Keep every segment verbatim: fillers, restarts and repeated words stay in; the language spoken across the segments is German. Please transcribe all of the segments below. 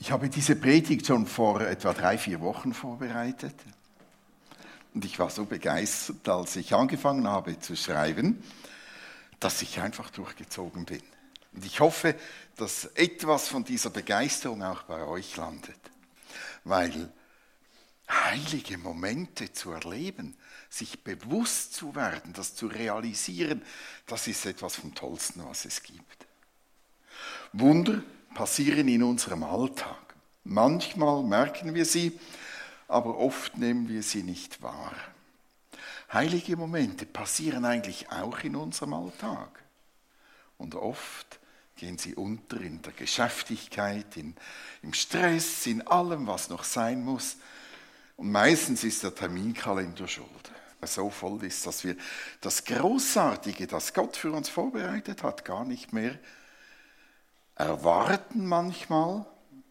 Ich habe diese Predigt schon vor etwa drei, vier Wochen vorbereitet. Und ich war so begeistert, als ich angefangen habe zu schreiben, dass ich einfach durchgezogen bin. Und ich hoffe, dass etwas von dieser Begeisterung auch bei euch landet. Weil heilige Momente zu erleben, sich bewusst zu werden, das zu realisieren, das ist etwas vom Tollsten, was es gibt. Wunder passieren in unserem Alltag. Manchmal merken wir sie, aber oft nehmen wir sie nicht wahr. Heilige Momente passieren eigentlich auch in unserem Alltag. Und oft gehen sie unter in der Geschäftigkeit, in, im Stress, in allem, was noch sein muss. Und meistens ist der Terminkalender schuld. Er so voll ist, dass wir das Großartige, das Gott für uns vorbereitet hat, gar nicht mehr erwarten manchmal.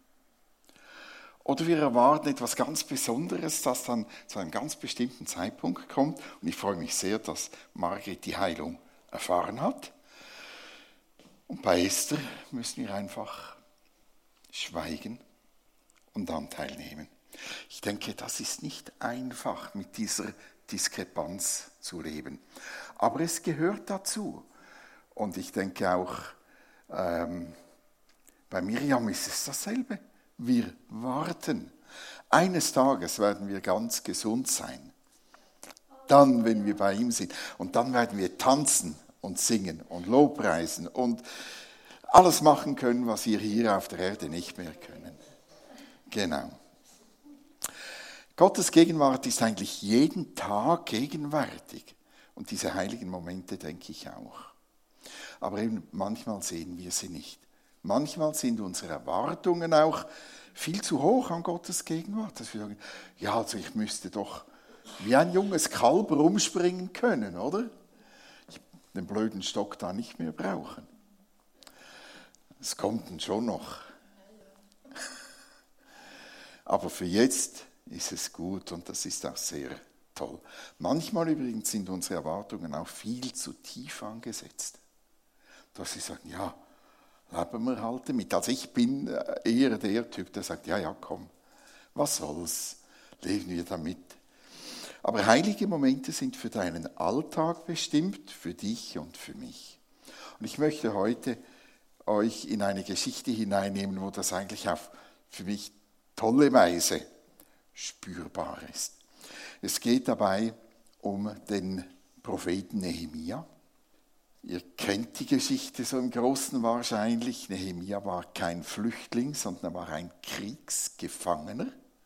Oder wir erwarten etwas ganz Besonderes, das dann zu einem ganz bestimmten Zeitpunkt kommt. Und ich freue mich sehr, dass Margret die Heilung erfahren hat. Und bei Esther müssen wir einfach schweigen und Anteil nehmen. Ich denke, das ist nicht einfach, mit dieser Diskrepanz zu leben. Aber es gehört dazu. Und ich denke auch, ähm, bei Miriam ist es dasselbe. Wir warten. Eines Tages werden wir ganz gesund sein. Dann, wenn wir bei ihm sind. Und dann werden wir tanzen und singen und Lobpreisen und alles machen können, was wir hier auf der Erde nicht mehr können. Genau. Gottes Gegenwart ist eigentlich jeden Tag gegenwärtig. Und diese heiligen Momente denke ich auch. Aber eben manchmal sehen wir sie nicht. Manchmal sind unsere Erwartungen auch viel zu hoch an Gottes Gegenwart. Dass wir sagen, ja, also ich müsste doch wie ein junges Kalb rumspringen können, oder? Ich den blöden Stock da nicht mehr brauchen. Es kommt dann schon noch. Aber für jetzt ist es gut und das ist auch sehr toll. Manchmal übrigens sind unsere Erwartungen auch viel zu tief angesetzt. Dass sie sagen, ja, leben wir halt damit. Also ich bin eher der Typ, der sagt, ja, ja, komm, was soll's, leben wir damit. Aber heilige Momente sind für deinen Alltag bestimmt, für dich und für mich. Und ich möchte heute euch in eine Geschichte hineinnehmen, wo das eigentlich auf für mich tolle Weise spürbar ist. Es geht dabei um den Propheten Nehemia. Ihr kennt die Geschichte so im Großen wahrscheinlich. Nehemia war kein Flüchtling, sondern war ein Kriegsgefangener,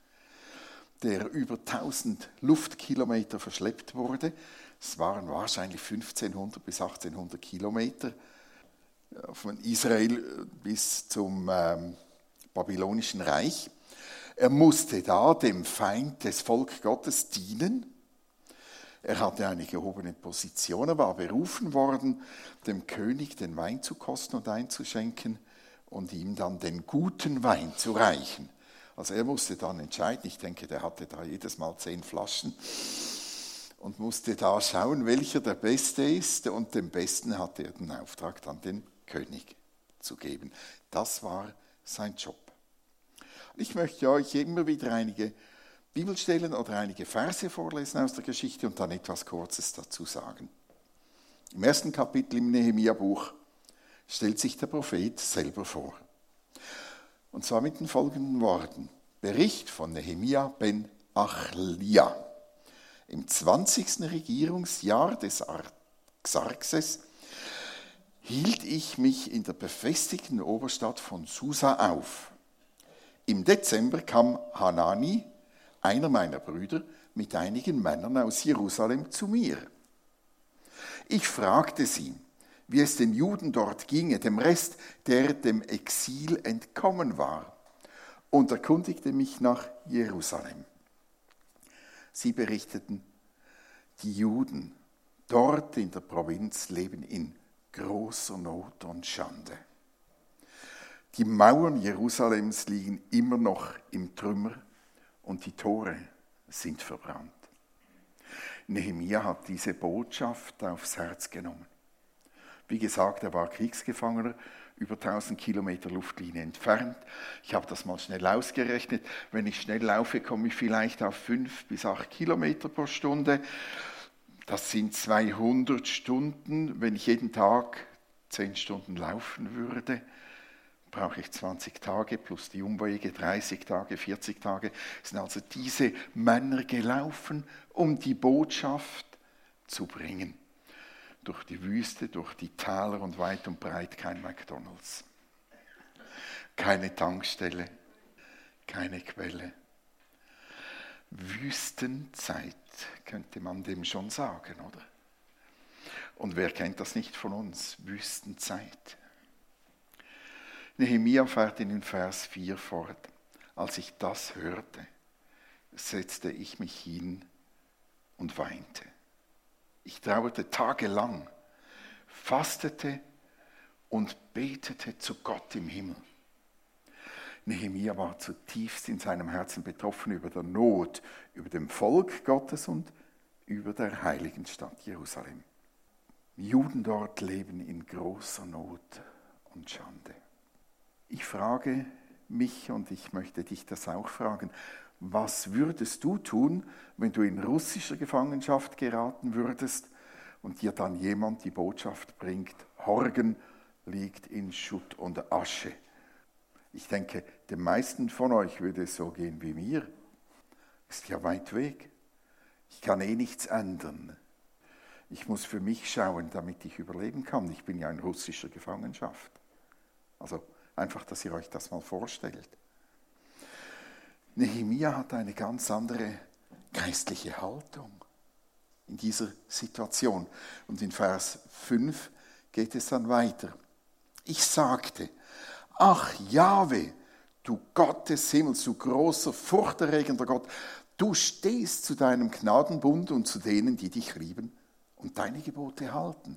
der über tausend Luftkilometer verschleppt wurde. Es waren wahrscheinlich fünfzehnhundert bis achtzehnhundert Kilometer von Israel bis zum ähm, babylonischen Reich. Er musste da dem Feind des Volk Gottes dienen. Er hatte eine gehobene Position, er war berufen worden, dem König den Wein zu kosten und einzuschenken und ihm dann den guten Wein zu reichen. Also er musste dann entscheiden, ich denke, der hatte da jedes Mal zehn Flaschen und musste da schauen, welcher der Beste ist, und dem Besten hatte er den Auftrag, dann den König zu geben. Das war sein Job. Ich möchte euch immer wieder einige Bibelstellen oder einige Verse vorlesen aus der Geschichte und dann etwas Kurzes dazu sagen. Im ersten Kapitel im Nehemia-Buch stellt sich der Prophet selber vor. Und zwar mit den folgenden Worten. Bericht von Nehemia ben Achlia. Im zwanzigsten Regierungsjahr des Xerxes hielt ich mich in der befestigten Oberstadt von Susa auf. Im Dezember kam Hanani, einer meiner Brüder, mit einigen Männern aus Jerusalem zu mir. Ich fragte sie, wie es den Juden dort ginge, dem Rest, der dem Exil entkommen war, und erkundigte mich nach Jerusalem. Sie berichteten, die Juden dort in der Provinz leben in großer Not und Schande. Die Mauern Jerusalems liegen immer noch im Trümmer und die Tore sind verbrannt. Nehemia hat diese Botschaft aufs Herz genommen. Wie gesagt, er war Kriegsgefangener, über tausend Kilometer Luftlinie entfernt. Ich habe das mal schnell ausgerechnet. Wenn ich schnell laufe, komme ich vielleicht auf fünf bis acht Kilometer pro Stunde. Das sind zweihundert Stunden. Wenn ich jeden Tag zehn Stunden laufen würde, brauche ich zwanzig Tage plus die Umwege, dreißig Tage, vierzig Tage. Es sind also diese Männer gelaufen, um die Botschaft zu bringen. Durch die Wüste, durch die Täler und weit und breit kein McDonald's. Keine Tankstelle, keine Quelle. Wüstenzeit könnte man dem schon sagen, oder? Und wer kennt das nicht von uns? Wüstenzeit. Nehemia fährt in den Vers vier fort. Als ich das hörte, setzte ich mich hin und weinte. Ich trauerte tagelang, fastete und betete zu Gott im Himmel. Nehemia war zutiefst in seinem Herzen betroffen über der Not, über dem Volk Gottes und über der heiligen Stadt Jerusalem. Juden dort leben in großer Not und Schande. Ich frage mich und ich möchte dich das auch fragen, was würdest du tun, wenn du in russischer Gefangenschaft geraten würdest und dir dann jemand die Botschaft bringt, Horgen liegt in Schutt und Asche? Ich denke, den meisten von euch würde es so gehen wie mir. Ist ja weit weg. Ich kann eh nichts ändern. Ich muss für mich schauen, damit ich überleben kann. Ich bin ja in russischer Gefangenschaft. Also einfach, dass ihr euch das mal vorstellt. Nehemia hat eine ganz andere geistliche Haltung in dieser Situation. Und in Vers fünf geht es dann weiter. Ich sagte, ach Jahwe, du Gott des Himmels, du großer, furchterregender Gott, du stehst zu deinem Gnadenbund und zu denen, die dich lieben und deine Gebote halten.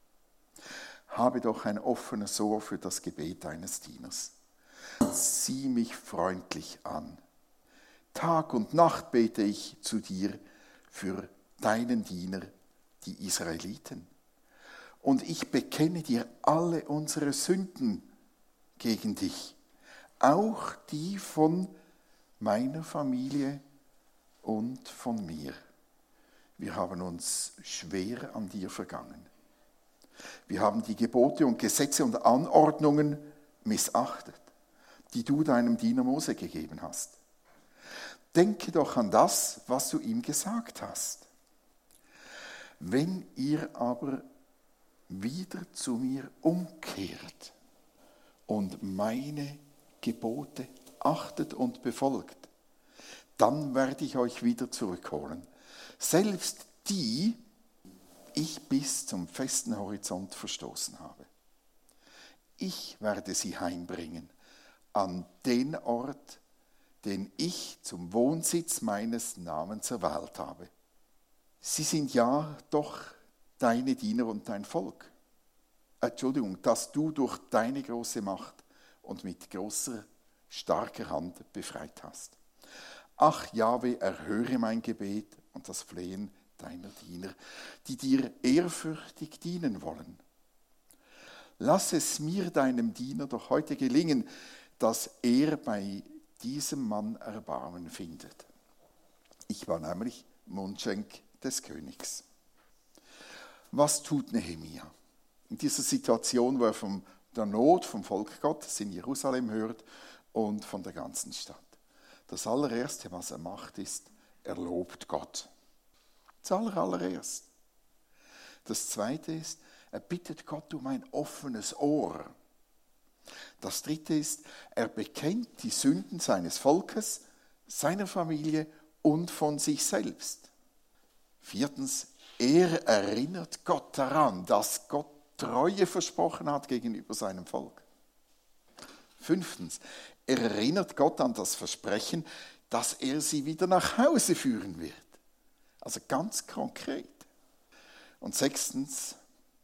Habe doch ein offenes Ohr für das Gebet deines Dieners. Sieh mich freundlich an. Tag und Nacht bete ich zu dir für deinen Diener, die Israeliten. Und ich bekenne dir alle unsere Sünden gegen dich, auch die von meiner Familie und von mir. Wir haben uns schwer an dir vergangen. Wir haben die Gebote und Gesetze und Anordnungen missachtet, die du deinem Diener Mose gegeben hast. Denke doch an das, was du ihm gesagt hast. Wenn ihr aber wieder zu mir umkehrt und meine Gebote achtet und befolgt, dann werde ich euch wieder zurückholen. Selbst die ich bis zum festen Horizont verstoßen habe. Ich werde sie heimbringen an den Ort, den ich zum Wohnsitz meines Namens erwählt habe. Sie sind ja doch deine Diener und dein Volk. Entschuldigung, dass du durch deine große Macht und mit großer, starker Hand befreit hast. Ach Jahwe, erhöre mein Gebet und das Flehen deiner Diener, die dir ehrfürchtig dienen wollen. Lass es mir, deinem Diener, doch heute gelingen, dass er bei diesem Mann Erbarmen findet. Ich war nämlich Mundschenk des Königs. Was tut Nehemia in dieser Situation, wo er von der Not vom Volk Gottes in Jerusalem hört und von der ganzen Stadt? Das allererste, was er macht, ist, er lobt Gott. Das allererste. Das zweite ist, er bittet Gott um ein offenes Ohr. Das dritte ist, er bekennt die Sünden seines Volkes, seiner Familie und von sich selbst. Viertens, er erinnert Gott daran, dass Gott Treue versprochen hat gegenüber seinem Volk. Fünftens, er erinnert Gott an das Versprechen, dass er sie wieder nach Hause führen wird. Also ganz konkret. Und sechstens,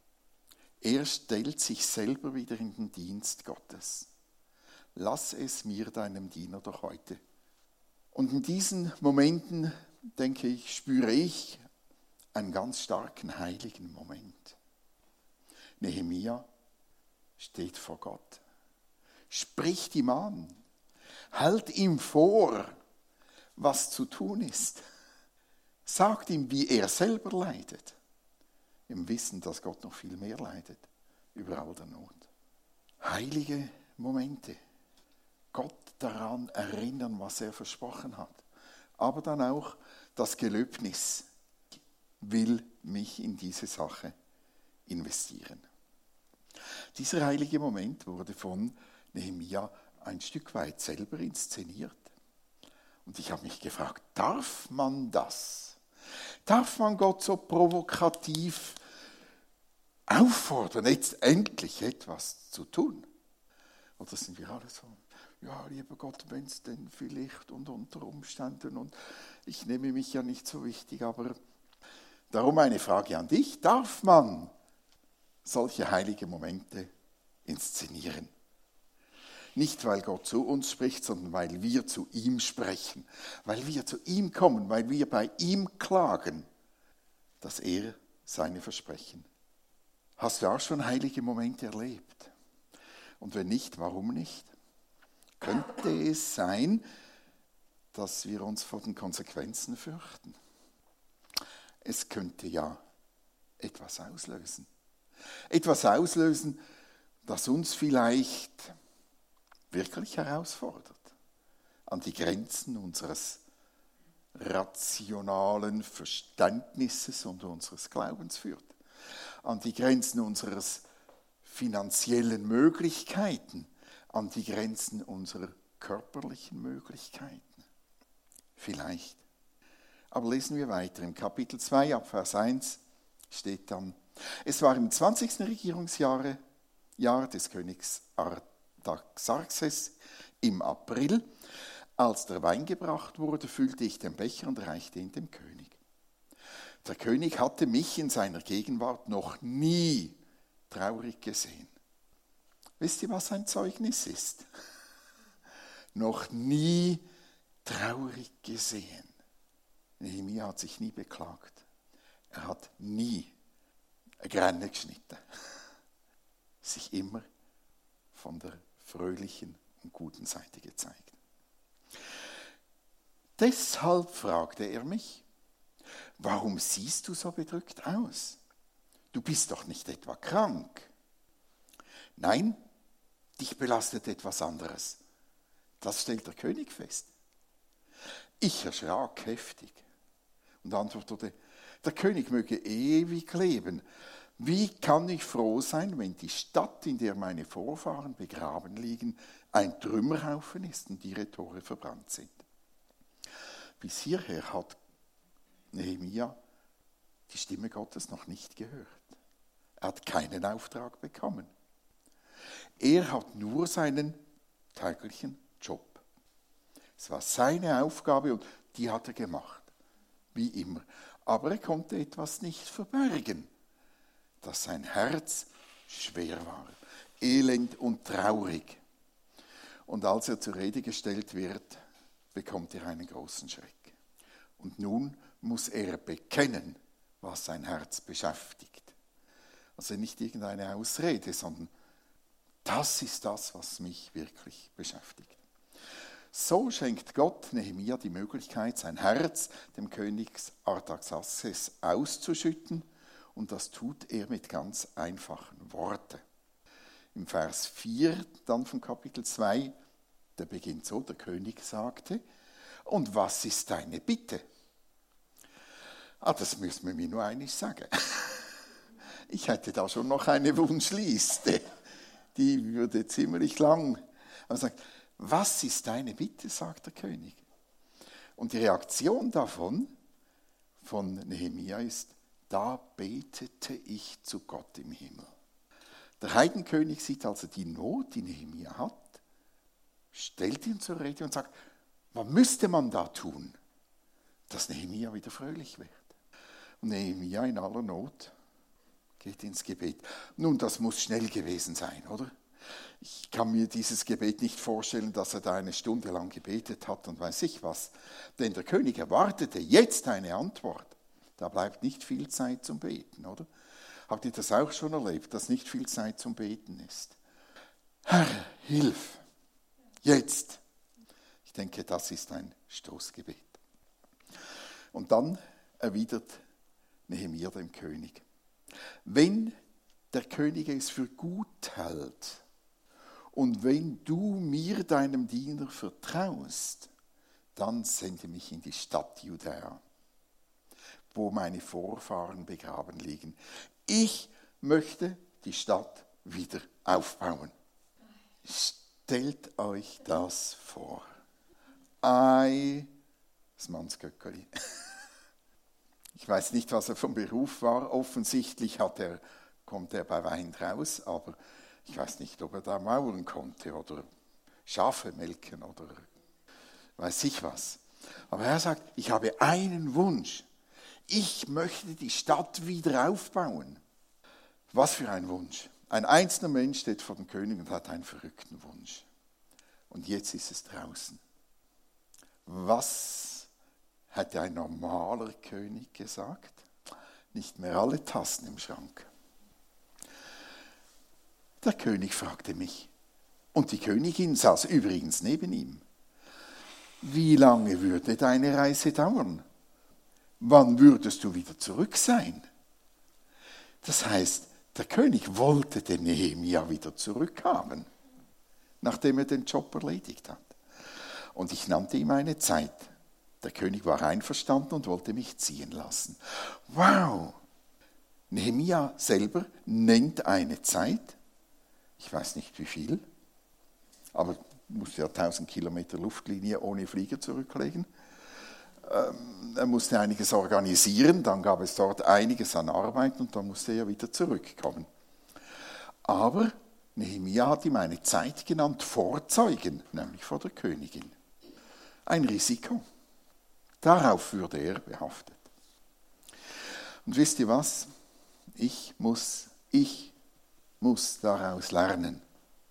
er stellt sich selber wieder in den Dienst Gottes. Lass es mir, deinem Diener, doch heute. Und in diesen Momenten, denke ich, spüre ich einen ganz starken heiligen Moment. Nehemia steht vor Gott, spricht ihm an, hält ihm vor, was zu tun ist, sagt ihm, wie er selber leidet, im Wissen, dass Gott noch viel mehr leidet, über all der Not. Heilige Momente, Gott daran erinnern, was er versprochen hat, aber dann auch das Gelöbnis, will mich in diese Sache investieren. Dieser heilige Moment wurde von Nehemia ein Stück weit selber inszeniert. Und ich habe mich gefragt, darf man das? Darf man Gott so provokativ auffordern, jetzt endlich etwas zu tun? Oder sind wir alle so, ja, lieber Gott, wenn es denn vielleicht und unter Umständen und ich nehme mich ja nicht so wichtig, aber darum eine Frage an dich, darf man solche heilige Momente inszenieren? Nicht, weil Gott zu uns spricht, sondern weil wir zu ihm sprechen, weil wir zu ihm kommen, weil wir bei ihm klagen, dass er seine Versprechen. Hast du auch schon heilige Momente erlebt? Und wenn nicht, warum nicht? Könnte es sein, dass wir uns vor den Konsequenzen fürchten? Es könnte ja etwas auslösen. Etwas auslösen, das uns vielleicht wirklich herausfordert, an die Grenzen unseres rationalen Verständnisses und unseres Glaubens führt, an die Grenzen unseres finanziellen Möglichkeiten, an die Grenzen unserer körperlichen Möglichkeiten. Vielleicht. Aber lesen wir weiter. Im Kapitel zwei, ab Vers eins steht dann, es war im zwanzigsten Regierungsjahr Jahr des Königs Artaxerxes im April, als der Wein gebracht wurde, füllte ich den Becher und reichte ihn dem König. Der König hatte mich in seiner Gegenwart noch nie traurig gesehen. Wisst ihr, was ein Zeugnis ist? Noch nie traurig gesehen. Nehemia hat sich nie beklagt. Er hat nie eine Gräne geschnitten. Sich immer von der fröhlichen und guten Seite gezeigt. Deshalb fragte er mich, warum siehst du so bedrückt aus? Du bist doch nicht etwa krank. Nein, dich belastet etwas anderes. Das stellt der König fest. Ich erschrak heftig und antwortete, der König möge ewig leben. Wie kann ich froh sein, wenn die Stadt, in der meine Vorfahren begraben liegen, ein Trümmerhaufen ist und ihre Tore verbrannt sind? Bis hierher hat Nehemia die Stimme Gottes noch nicht gehört. Er hat keinen Auftrag bekommen. Er hat nur seinen täglichen Job. Es war seine Aufgabe und die hat er gemacht, wie immer. Aber er konnte etwas nicht verbergen, dass sein Herz schwer war, elend und traurig. Und als er zur Rede gestellt wird, bekommt er einen großen Schreck. Und nun muss er bekennen, was sein Herz beschäftigt. Also nicht irgendeine Ausrede, sondern das ist das, was mich wirklich beschäftigt. So schenkt Gott Nehemia die Möglichkeit, sein Herz dem König Artaxerxes auszuschütten, und das tut er mit ganz einfachen Worten. Im Vers vier dann von Kapitel zwei, der beginnt so, der König sagte, und was ist deine Bitte? Ah, das müssen wir mir nur einig sagen. Ich hätte da schon noch eine Wunschliste, die würde ziemlich lang. Er sagt, was ist deine Bitte, sagt der König. Und die Reaktion davon, von Nehemia ist, da betete ich zu Gott im Himmel. Der Heidenkönig sieht also die Not, die Nehemia hat, stellt ihn zur Rede und sagt, was müsste man da tun, dass Nehemia wieder fröhlich wird? Und Nehemia in aller Not geht ins Gebet. Nun, das muss schnell gewesen sein, oder? Ich kann mir dieses Gebet nicht vorstellen, dass er da eine Stunde lang gebetet hat und weiß ich was. Denn der König erwartete jetzt eine Antwort. Da bleibt nicht viel Zeit zum Beten, oder? Habt ihr das auch schon erlebt, dass nicht viel Zeit zum Beten ist? Herr, hilf, jetzt. Ich denke, das ist ein Stoßgebet. Und dann erwidert Nehemia dem König: Wenn der König es für gut hält und wenn du mir, deinem Diener, vertraust, dann sende mich in die Stadt Judäa, wo meine Vorfahren begraben liegen. Ich möchte die Stadt wieder aufbauen. Stellt euch das vor. Ei, das Mannsgöckeli. Ich weiß nicht, was er vom Beruf war. Offensichtlich hat er, kommt er bei Wein raus, aber ich weiß nicht, ob er da mauern konnte oder Schafe melken oder weiß ich was. Aber er sagt, ich habe einen Wunsch. Ich möchte die Stadt wieder aufbauen. Was für ein Wunsch. Ein einzelner Mensch steht vor dem König und hat einen verrückten Wunsch. Und jetzt ist es draußen. Was hätte ein normaler König gesagt? Nicht mehr alle Tassen im Schrank. Der König fragte mich, und die Königin saß übrigens neben ihm: Wie lange würde deine Reise dauern? Wann würdest du wieder zurück sein? Das heißt, der König wollte den Nehemia wieder zurückhaben, nachdem er den Job erledigt hat. Und ich nannte ihm eine Zeit. Der König war einverstanden und wollte mich ziehen lassen. Wow! Nehemia selber nennt eine Zeit. Ich weiß nicht wie viel, aber musste ja tausend Kilometer Luftlinie ohne Flieger zurücklegen. Ähm, er musste einiges organisieren, dann gab es dort einiges an Arbeit und dann musste er wieder zurückkommen. Aber Nehemia hat ihm eine Zeit genannt, vor Zeugen, nämlich vor der Königin. Ein Risiko. Darauf würde er behaftet. Und wisst ihr was? Ich muss, ich muss daraus lernen.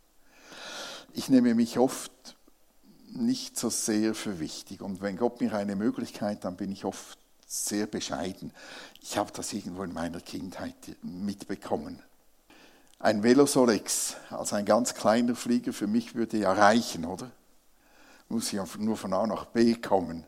Ich nehme mich oft nicht so sehr für wichtig. Und wenn Gott mir eine Möglichkeit, dann bin ich oft sehr bescheiden. Ich habe das irgendwo in meiner Kindheit mitbekommen. Ein Velosolex, also ein ganz kleiner Flieger, für mich würde ja reichen, oder? Muss ja nur von A nach B kommen.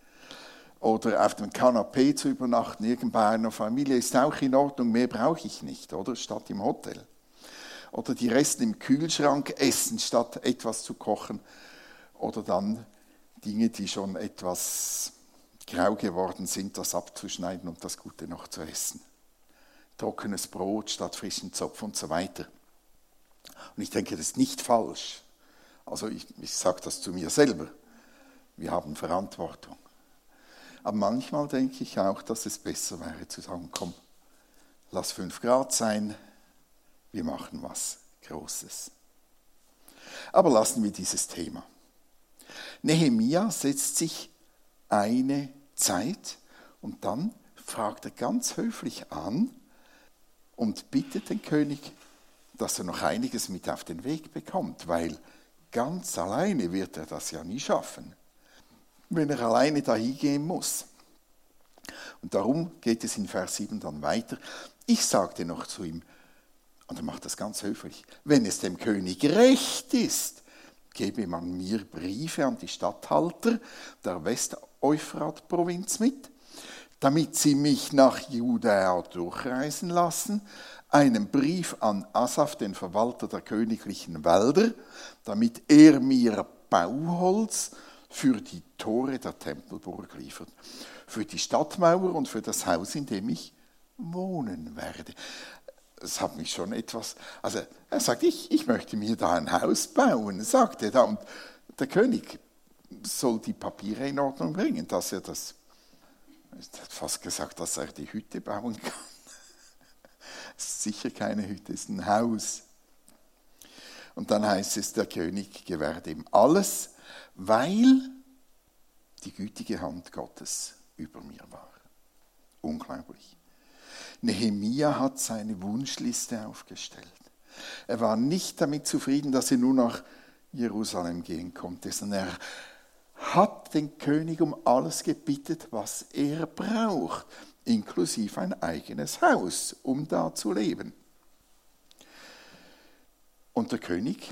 Oder auf dem Kanapee zu übernachten, irgend bei einer Familie, ist auch in Ordnung, mehr brauche ich nicht, oder? Statt im Hotel. Oder die Reste im Kühlschrank essen, statt etwas zu kochen. Oder dann Dinge, die schon etwas grau geworden sind, das abzuschneiden und das Gute noch zu essen. Trockenes Brot statt frischen Zopf und so weiter. Und ich denke, das ist nicht falsch. Also ich, ich sage das zu mir selber. Wir haben Verantwortung. Aber manchmal denke ich auch, dass es besser wäre zu sagen, komm, lass fünf Grad sein, wir machen was Großes. Aber lassen wir dieses Thema. Nehemia setzt sich eine Zeit und dann fragt er ganz höflich an und bittet den König, dass er noch einiges mit auf den Weg bekommt, weil ganz alleine wird er das ja nie schaffen, wenn er alleine dahin gehen muss. Und darum geht es in Vers sieben dann weiter. Ich sagte noch zu ihm, und er macht das ganz höflich, wenn es dem König recht ist, gebe man mir Briefe an die Statthalter der West-Euphrat-Provinz mit, damit sie mich nach Judäa durchreisen lassen, einen Brief an Asaf, den Verwalter der königlichen Wälder, damit er mir Bauholz für die Tore der Tempelburg liefert, für die Stadtmauer und für das Haus, in dem ich wohnen werde. Das hat mich schon etwas, also er sagt, ich, ich möchte mir da ein Haus bauen, sagt er da. Und der König soll die Papiere in Ordnung bringen, dass er das, er hat fast gesagt, dass er die Hütte bauen kann. Es ist sicher keine Hütte, es ist ein Haus. Und dann heißt es, der König gewährt ihm alles, weil die gütige Hand Gottes über mir war. Unglaublich. Nehemia hat seine Wunschliste aufgestellt. Er war nicht damit zufrieden, dass er nur nach Jerusalem gehen konnte, sondern er hat den König um alles gebittet, was er braucht, inklusive ein eigenes Haus, um da zu leben. Und der König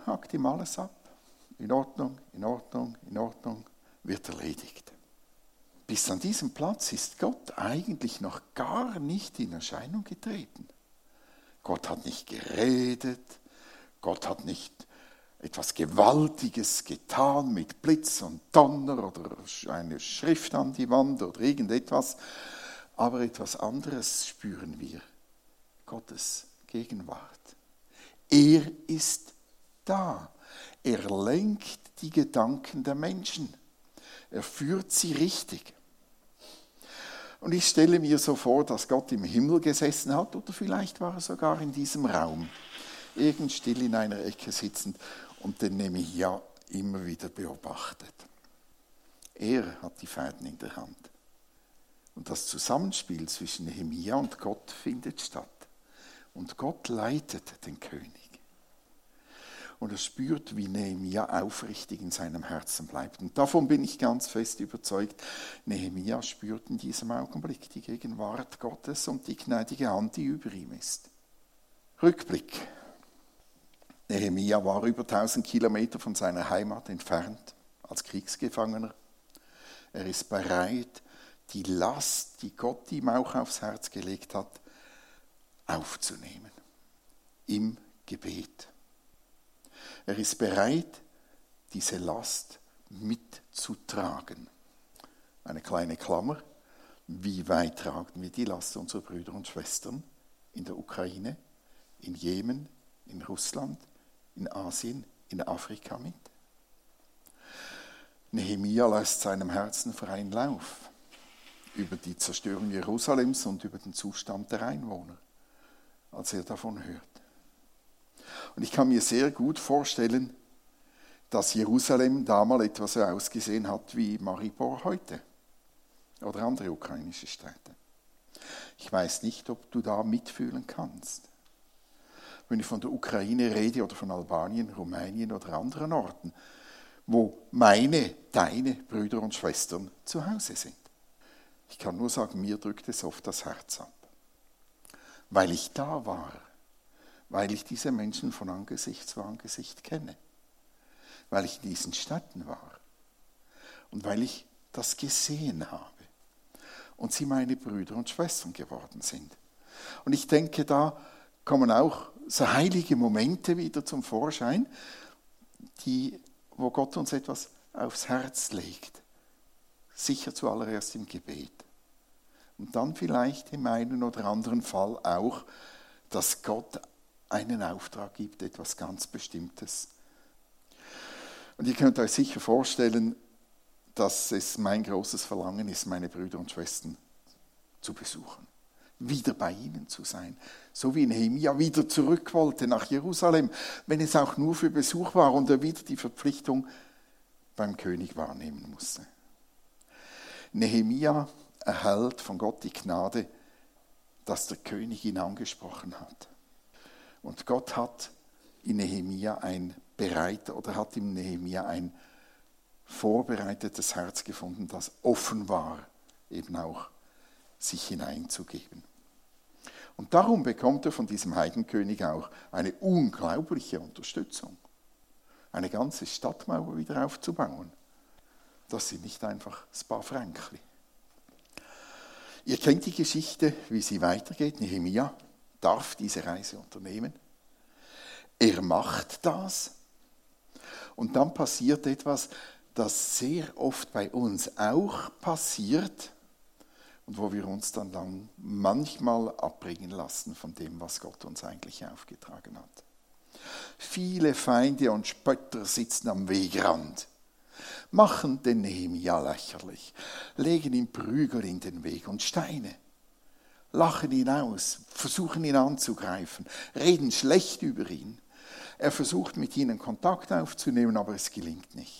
hakt ihm alles ab. In Ordnung, in Ordnung, in Ordnung, wird erledigt. Bis an diesem Platz ist Gott eigentlich noch gar nicht in Erscheinung getreten. Gott hat nicht geredet, Gott hat nicht etwas Gewaltiges getan mit Blitz und Donner oder eine Schrift an die Wand oder irgendetwas. Aber etwas anderes spüren wir, Gottes Gegenwart. Er ist da. Er lenkt die Gedanken der Menschen. Er führt sie richtig. Und ich stelle mir so vor, dass Gott im Himmel gesessen hat oder vielleicht war er sogar in diesem Raum, irgend still in einer Ecke sitzend und den Nehemia immer wieder beobachtet. Er hat die Fäden in der Hand. Und das Zusammenspiel zwischen Nehemia und Gott findet statt. Und Gott leitet den König. Und er spürt, wie Nehemia aufrichtig in seinem Herzen bleibt. Und davon bin ich ganz fest überzeugt. Nehemia spürt in diesem Augenblick die Gegenwart Gottes und die gnädige Hand, die über ihm ist. Rückblick. Nehemia war über tausend Kilometer von seiner Heimat entfernt, als Kriegsgefangener. Er ist bereit, die Last, die Gott ihm auch aufs Herz gelegt hat, aufzunehmen. Im Gebet. Er ist bereit, diese Last mitzutragen. Eine kleine Klammer. Wie weit tragen wir die Last unserer Brüder und Schwestern in der Ukraine, in Jemen, in Russland, in Asien, in Afrika mit? Nehemia lässt seinem Herzen freien Lauf über die Zerstörung Jerusalems und über den Zustand der Einwohner, als er davon hört. Und ich kann mir sehr gut vorstellen, dass Jerusalem damals etwas so ausgesehen hat wie Maribor heute oder andere ukrainische Städte. Ich weiß nicht, ob du da mitfühlen kannst. Wenn ich von der Ukraine rede oder von Albanien, Rumänien oder anderen Orten, wo meine, deine Brüder und Schwestern zu Hause sind. Ich kann nur sagen, mir drückt es oft das Herz ab. Weil ich da war, weil ich diese Menschen von Angesicht zu Angesicht kenne, weil ich in diesen Städten war und weil ich das gesehen habe und sie meine Brüder und Schwestern geworden sind. Und ich denke, da kommen auch so heilige Momente wieder zum Vorschein, die, wo Gott uns etwas aufs Herz legt. Sicher zuallererst im Gebet. Und dann vielleicht im einen oder anderen Fall auch, dass Gott einen Auftrag gibt, etwas ganz Bestimmtes. Und ihr könnt euch sicher vorstellen, dass es mein großes Verlangen ist, meine Brüder und Schwestern zu besuchen. Wieder bei ihnen zu sein. So wie Nehemia wieder zurück wollte nach Jerusalem, wenn es auch nur für Besuch war und er wieder die Verpflichtung beim König wahrnehmen musste. Nehemia erhält von Gott die Gnade, dass der König ihn angesprochen hat. Und Gott hat in Nehemia ein bereit oder hat in Nehemia ein vorbereitetes Herz gefunden, das offen war, eben auch sich hineinzugeben. Und darum bekommt er von diesem Heidenkönig auch eine unglaubliche Unterstützung. Eine ganze Stadtmauer wieder aufzubauen. Das sind nicht einfach ein paar Fränkli. Ihr kennt die Geschichte, wie sie weitergeht. Nehemia darf diese Reise unternehmen. Er macht das. Und dann passiert etwas, das sehr oft bei uns auch passiert und wo wir uns dann, dann manchmal abbringen lassen von dem, was Gott uns eigentlich aufgetragen hat. Viele Feinde und Spötter sitzen am Wegrand, machen den Nehemia lächerlich, legen ihm Prügel in den Weg und Steine, lachen ihn aus, versuchen ihn anzugreifen, reden schlecht über ihn. Er versucht mit ihnen Kontakt aufzunehmen, aber es gelingt nicht.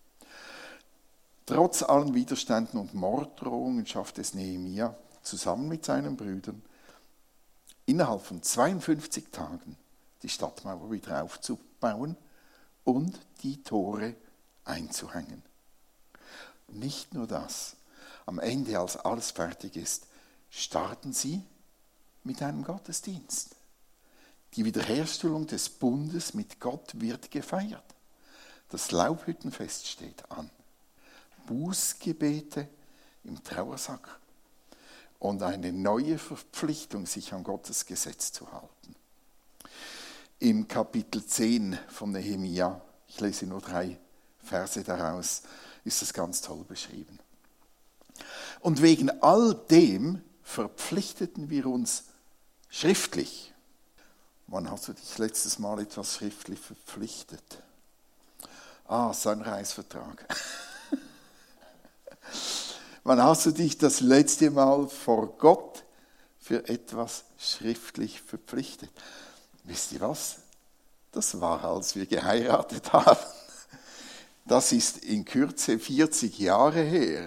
Trotz allen Widerständen und Morddrohungen schafft es Nehemia zusammen mit seinen Brüdern innerhalb von zweiundfünfzig Tagen die Stadtmauer wieder aufzubauen und die Tore einzuhängen. Nicht nur das, am Ende, als alles fertig ist, starten sie mit einem Gottesdienst. Die Wiederherstellung des Bundes mit Gott wird gefeiert. Das Laubhüttenfest steht an. Bußgebete im Trauersack und eine neue Verpflichtung, sich an Gottes Gesetz zu halten. Im Kapitel zehn von Nehemia, ich lese nur drei Verse daraus, ist es ganz toll beschrieben. Und wegen all dem verpflichteten wir uns schriftlich. Wann hast du dich letztes Mal etwas schriftlich verpflichtet? Ah, Sunrise-Vertrag. Wann hast du dich das letzte Mal vor Gott für etwas schriftlich verpflichtet? Wisst ihr was? Das war, als wir geheiratet haben. Das ist in Kürze vierzig Jahre her.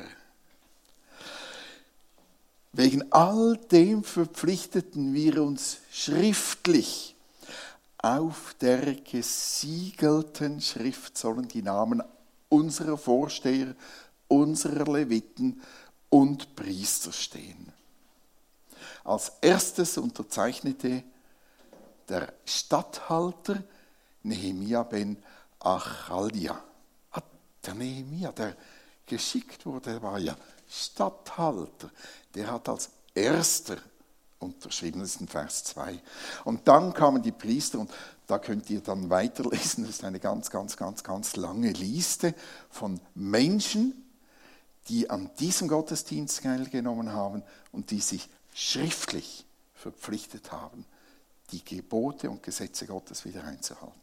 Wegen all dem verpflichteten wir uns schriftlich. Auf der gesiegelten Schrift sollen die Namen unserer Vorsteher, unserer Leviten und Priester stehen. Als erstes unterzeichnete der Statthalter Nehemia ben Achalja. Ah, der Nehemia, der geschickt wurde, der war ja Statthalter. Der hat als erster unterschrieben, das ist in Vers zwei. Und dann kamen die Priester und da könnt ihr dann weiterlesen, das ist eine ganz, ganz, ganz, ganz lange Liste von Menschen, die an diesem Gottesdienst teilgenommen haben und die sich schriftlich verpflichtet haben, die Gebote und Gesetze Gottes wieder einzuhalten.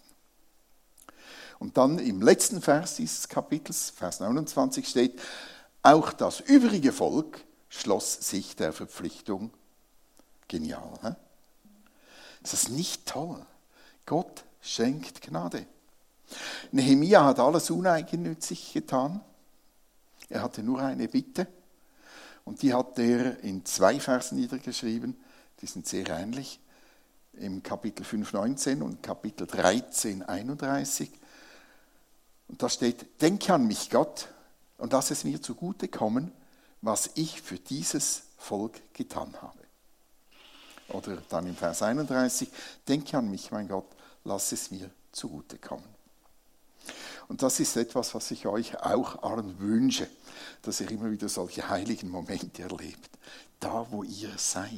Und dann im letzten Vers dieses Kapitels, Vers neunundzwanzig steht, auch das übrige Volk schloss sich der Verpflichtung. Genial, hä? Ist das nicht toll? Gott schenkt Gnade. Nehemia hat alles uneigennützig getan. Er hatte nur eine Bitte und die hat er in zwei Versen niedergeschrieben. Die sind sehr ähnlich. Im Kapitel fünf, neunzehn und Kapitel dreizehn, einunddreißig. Und da steht, denke an mich, Gott, und lass es mir zugute kommen, was ich für dieses Volk getan habe. Oder dann im Vers einunddreißig, denke an mich, mein Gott, lass es mir zugute kommen. Und das ist etwas, was ich euch auch allen wünsche, dass ihr immer wieder solche heiligen Momente erlebt, da wo ihr seid.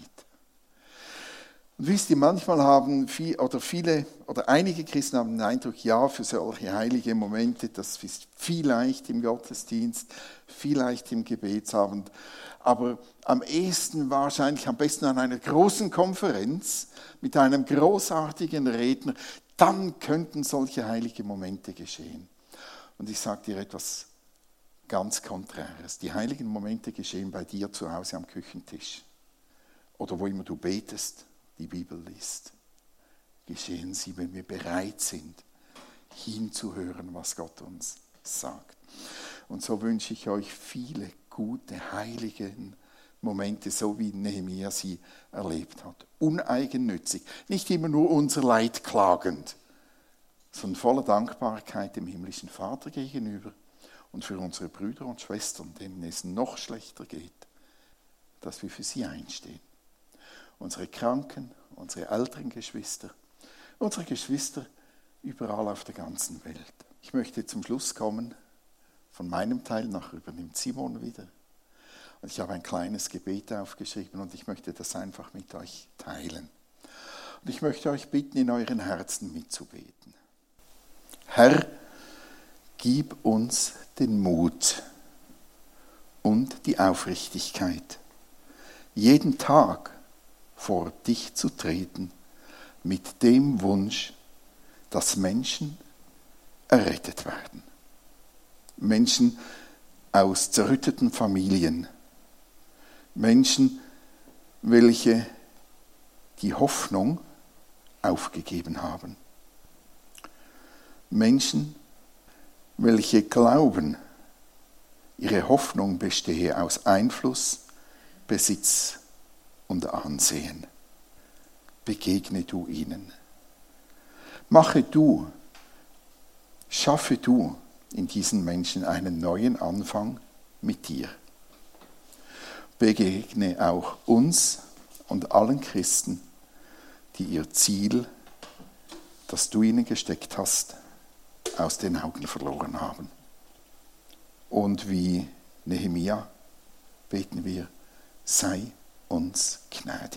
Und wisst ihr, manchmal haben viel, oder viele oder einige Christen haben den Eindruck, ja, für solche heilige Momente, das ist vielleicht im Gottesdienst, vielleicht im Gebetsabend, aber am ehesten wahrscheinlich am besten an einer großen Konferenz mit einem großartigen Redner, dann könnten solche heilige Momente geschehen. Und ich sage dir etwas ganz Konträres. Die heiligen Momente geschehen bei dir zu Hause am Küchentisch oder wo immer du betest, die Bibel liest. Geschehen sie, wenn wir bereit sind, hinzuhören, was Gott uns sagt. Und so wünsche ich euch viele gute, heilige Momente, so wie Nehemia sie erlebt hat. Uneigennützig, nicht immer nur unser Leid klagend, sondern voller Dankbarkeit dem himmlischen Vater gegenüber und für unsere Brüder und Schwestern, denen es noch schlechter geht, dass wir für sie einstehen. Unsere Kranken, unsere älteren Geschwister, unsere Geschwister überall auf der ganzen Welt. Ich möchte zum Schluss kommen von meinem Teil, nachher übernimmt Simon wieder. Und ich habe ein kleines Gebet aufgeschrieben und ich möchte das einfach mit euch teilen. Und ich möchte euch bitten, in euren Herzen mitzubeten. Herr, gib uns den Mut und die Aufrichtigkeit, jeden Tag vor dich zu treten, mit dem Wunsch, dass Menschen errettet werden. Menschen aus zerrütteten Familien, Menschen, welche die Hoffnung aufgegeben haben. Menschen, welche glauben, ihre Hoffnung bestehe aus Einfluss, Besitz und Ansehen. Begegne du ihnen. Mache du, schaffe du in diesen Menschen einen neuen Anfang mit dir. Begegne auch uns und allen Christen, die ihr Ziel das du ihnen gesteckt hast, aus den Augen verloren haben. Und wie Nehemia beten wir, sei uns gnädig.